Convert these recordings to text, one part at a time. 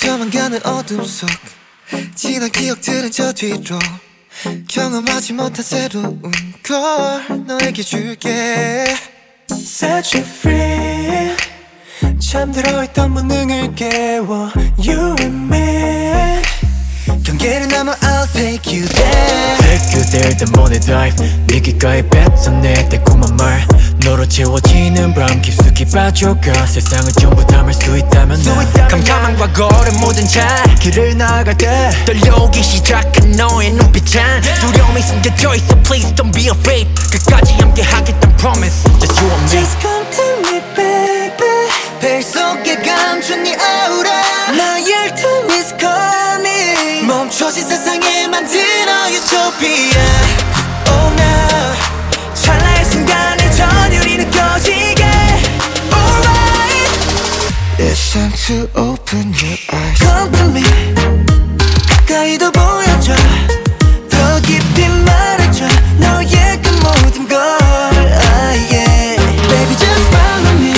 스쳐만 가는 어둠 속 지난 기억들은 저 뒤로 경험하지 못한 새로운 걸 너에게 줄게. Set you free. 잠들어 있던 본능을 깨워 You and me. 경계를 넘어 I'll take you there. Take you there the money dive. 네 귓가에 뱉은 내 달콤한 말 너로 채워지는 밤 깊숙이 빠져가 세상을 전부 담을 수 있다면 나 캄캄한 과거를 모든 자 길을 나아갈 때 떨려오기 시작한 너의 눈빛엔 두려움이 숨겨져 있어 Please don't be afraid 끝까지 함께 하겠단 promise Just you and me. Just come to me baby. 배 속에 감춘 네 아우라 나의 열정 is coming. 멈춰진 세상에 만들어 유토피아. Oh now 찰나의 순간에 전율이 느껴지게. Alright. It's time to open your eyes. Come to me. 가까이 더 보여줘. 더 깊이 말해줘. 너의 그 모든 걸. Ah, yeah. Baby just follow me.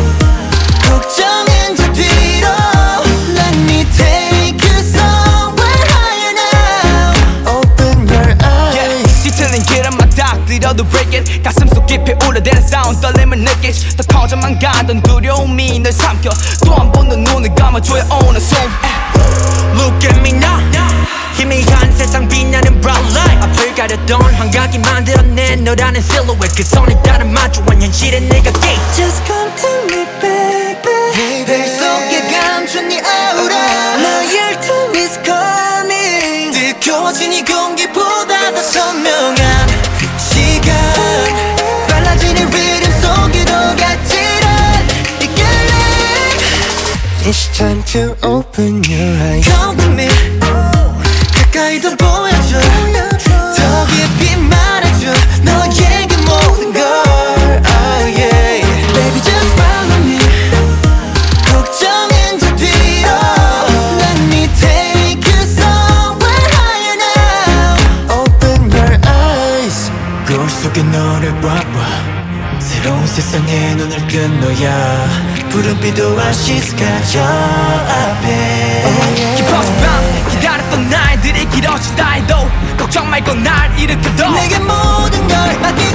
걱정은 저 뒤로. Let me take you somewhere higher now. Open your eyes. Yeah, 뒤틀린 길은 맞닥뜨려도 break it 가슴 속 깊이 우려대는 사운드 떨림을 느끼지 더 커져만 가던 두려움이 널 삼켜 또 한 번 더 눈을 감아줘야 오는 숨 Look at me now 희미한 세상 빛나는 bright light 앞을 가렸던 환각이 만들어낸 너라는 silhouette 그 손에 따라 마주한 현실의 내가 gate Just come to me baby. 배 속에 감춘 네 아우라 나의 열정 is coming. 뜨거워진 이 공기보다 더 선명한 시간 빨라지는 리듬 속에도 같이란 이 결례. It's time to open your eyes. Come with me. 가까이 더 보여줘. 더 깊이 말해줘. 너의 그 모든 걸. Oh yeah. Baby just follow me. 걱정은 저 뒤로. Let me take you somewhere higher now. Open your eyes. 거울 속에 너를 봐봐. 새로운 세상에 눈을 뜬 너야. 푸른빛 오아시스가 저 앞에. 깊어진 밤 기다렸던 날들이 길어지다 해도 걱정 말고 날 일으켜도 내게 모든 걸 맡기고